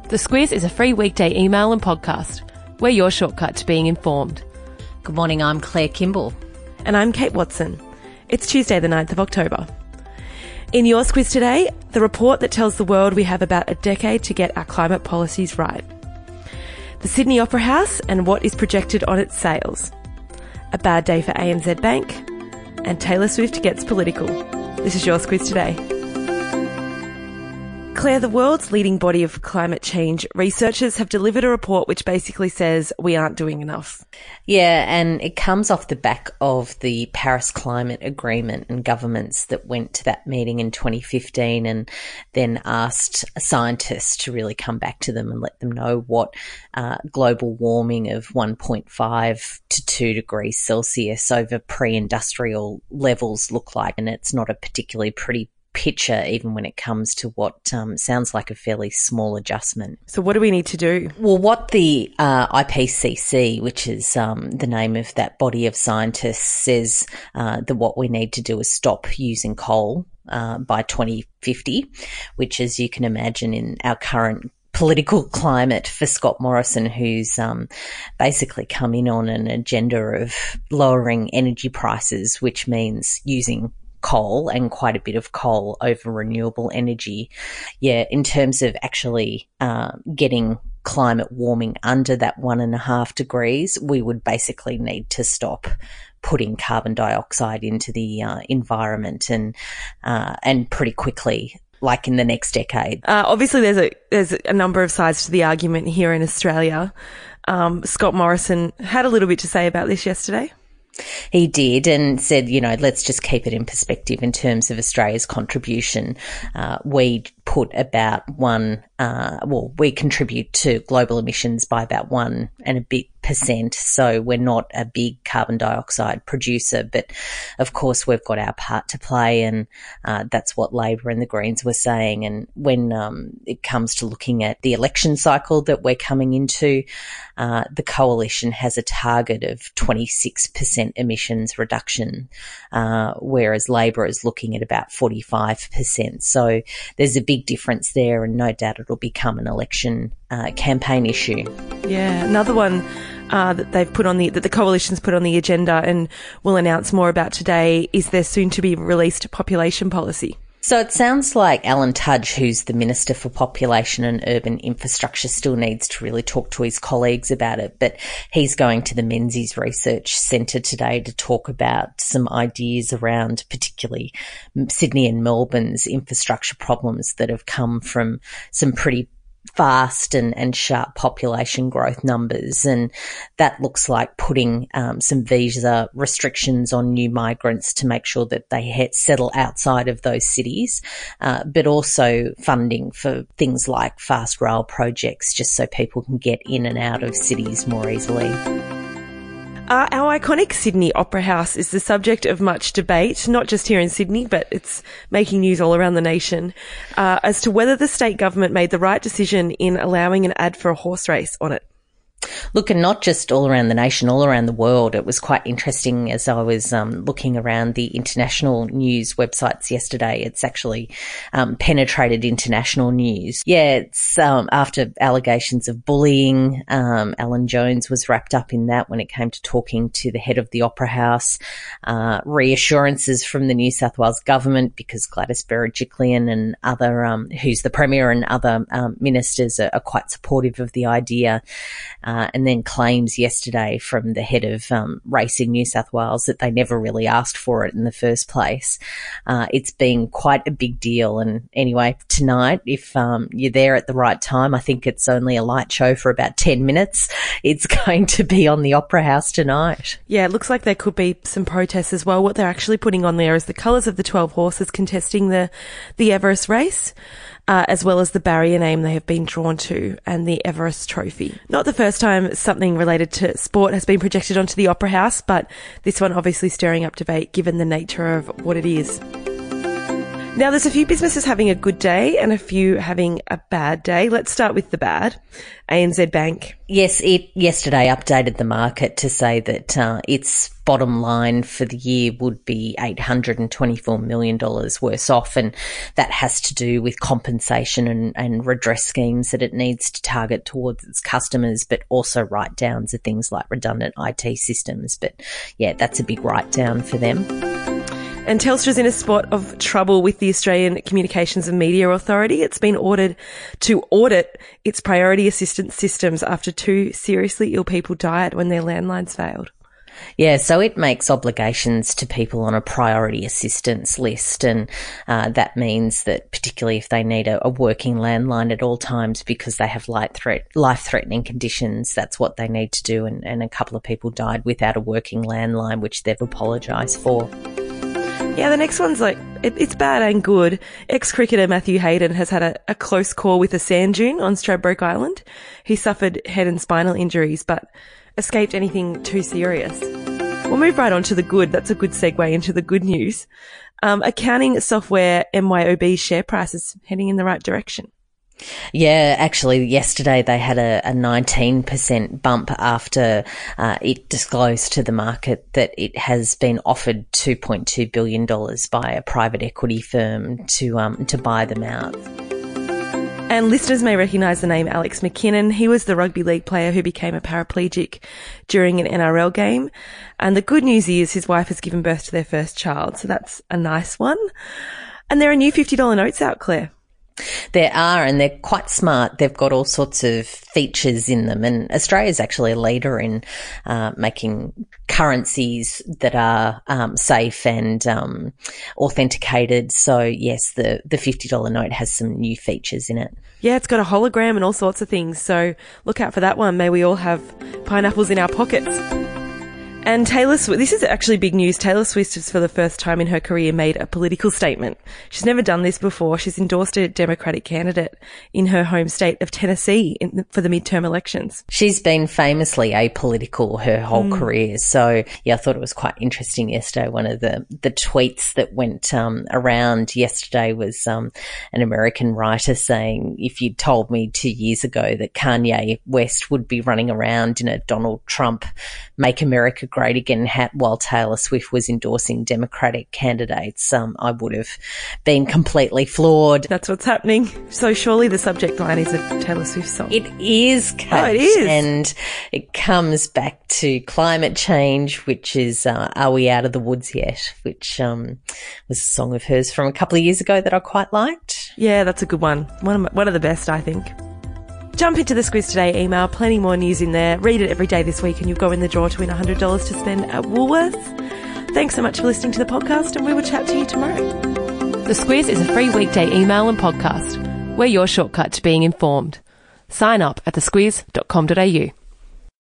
The Squiz is a free weekday email and podcast. We're your shortcut to being informed. Good morning, I'm Claire Kimball. And I'm Kate Watson. It's Tuesday the 9th of October. In your Squiz today, the report that tells the world we have about a decade to get our climate policies right. The Sydney Opera House and what is projected on its sales. A bad day for ANZ Bank. And Taylor Swift gets political. This is your Squiz today. Claire, the world's leading body of climate change researchers have delivered a report which basically says we aren't doing enough. Yeah, and it comes off the back of the Paris Climate Agreement and governments that went to that meeting in 2015 and then asked scientists to really come back to them and let them know what global warming of 1.5 to 2 degrees Celsius over pre-industrial levels look like. And it's not a particularly pretty picture, even when it comes to what sounds like a fairly small adjustment. So what do we need to do? Well, what the IPCC, which is the name of that body of scientists, says that what we need to do is stop using coal by 2050, which, as you can imagine, in our current political climate for Scott Morrison, who's basically come in on an agenda of lowering energy prices, which means using coal and quite a bit of coal over renewable energy. Yeah, in terms of actually getting climate warming under that 1.5 degrees, we would basically need to stop putting carbon dioxide into the environment and pretty quickly, like in the next decade. Obviously, there's a number of sides to the argument here in Australia. Scott Morrison had a little bit to say about this yesterday. He did, and said, let's just keep it in perspective in terms of Australia's contribution. We put about we contribute to global emissions by about 1 and a bit %. So we're not a big carbon dioxide producer, but of course we've got our part to play, and that's what Labor and the Greens were saying. And when it comes to looking at the election cycle that we're coming into, the coalition has a target of 26% emissions reduction, whereas Labor is looking at about 45%. So there's a big difference there, and no doubt it'll become an election campaign issue. Yeah, another one that they've put on that the coalition's put on the agenda and will announce more about today is their soon to be released population policy. So it sounds like Alan Tudge, who's the Minister for Population and Urban Infrastructure, still needs to really talk to his colleagues about it, but he's going to the Menzies Research Centre today to talk about some ideas around particularly Sydney and Melbourne's infrastructure problems that have come from some pretty fast and sharp population growth numbers, and that looks like putting some visa restrictions on new migrants to make sure that they settle outside of those cities, but also funding for things like fast rail projects just so people can get in and out of cities more easily. Our iconic Sydney Opera House is the subject of much debate, not just here in Sydney, but it's making news all around the nation, as to whether the state government made the right decision in allowing an ad for a horse race on it. Look, and not just all around the nation, all around the world. It was quite interesting as I was looking around the international news websites yesterday. It's actually penetrated international news. Yeah, it's after allegations of bullying. Alan Jones was wrapped up in that when it came to talking to the head of the Opera House. Reassurances from the New South Wales government, because Gladys Berejiklian and other, who's the Premier, and other ministers are quite supportive of the idea. And then claims yesterday from the head of Racing New South Wales that they never really asked for it in the first place. It's been quite a big deal. And anyway, tonight, if you're there at the right time, I think it's only a light show for about 10 minutes. It's going to be on the Opera House tonight. Yeah, it looks like there could be some protests as well. What they're actually putting on there is the colours of the 12 horses contesting the Everest race. As well as the barrier name they have been drawn to and the Everest Trophy. Not the first time something related to sport has been projected onto the Opera House, but this one obviously stirring up debate given the nature of what it is. Now, there's a few businesses having a good day and a few having a bad day. Let's start with the bad. ANZ Bank. Yes, it yesterday updated the market to say that its bottom line for the year would be $824 million worse off, and that has to do with compensation and redress schemes that it needs to target towards its customers, but also write-downs of things like redundant IT systems. But yeah, that's a big write-down for them. And Telstra's in a spot of trouble with the Australian Communications and Media Authority. It's been ordered to audit its priority assistance systems after 2 seriously ill people died when their landlines failed. Yeah, so it makes obligations to people on a priority assistance list, and that means that particularly if they need a working landline at all times because they have life-threatening conditions, that's what they need to do, and a couple of people died without a working landline, which they've apologised for. Yeah, the next one's it's bad and good. Ex-cricketer Matthew Hayden has had a close call with a sand dune on Stradbroke Island. He suffered head and spinal injuries, but escaped anything too serious. We'll move right on to the good. That's a good segue into the good news. Accounting software MYOB share price is heading in the right direction. Yeah, actually yesterday they had a 19% bump after it disclosed to the market that it has been offered $2.2 billion by a private equity firm to buy them out. And listeners may recognise the name Alex McKinnon. He was the rugby league player who became a paraplegic during an NRL game. And the good news is his wife has given birth to their first child, so that's a nice one. And there are new $50 notes out, Claire. There are, and they're quite smart. They've got all sorts of features in them, and Australia's actually a leader in making currencies that are safe and authenticated. So yes, the $50 note has some new features in it. Yeah, it's got a hologram and all sorts of things, so look out for that one. May we all have pineapples in our pockets. And Taylor Swift, this is actually big news. Taylor Swift has for the first time in her career made a political statement. She's never done this before. She's endorsed a Democratic candidate in her home state of Tennessee for the midterm elections. She's been famously apolitical her whole career. So yeah, I thought it was quite interesting yesterday. One of the tweets that went around yesterday was an American writer saying, if you'd told me 2 years ago that Kanye West would be running around in a Donald Trump Make America Great Again hat while Taylor Swift was endorsing Democratic candidates, I would have been completely floored. That's what's happening. So surely the subject line is a Taylor Swift song. It is, Kate. Oh, it is. And it comes back to climate change, which is Are We Out of the Woods Yet? Which was a song of hers from a couple of years ago that I quite liked. Yeah, that's a good one. One of the best, I think. Jump into the Squiz Today email. Plenty more news in there. Read it every day this week and you'll go in the draw to win $100 to spend at Woolworths. Thanks so much for listening to the podcast, and we will chat to you tomorrow. The Squiz is a free weekday email and podcast. We're your shortcut to being informed. Sign up at thesquiz.com.au.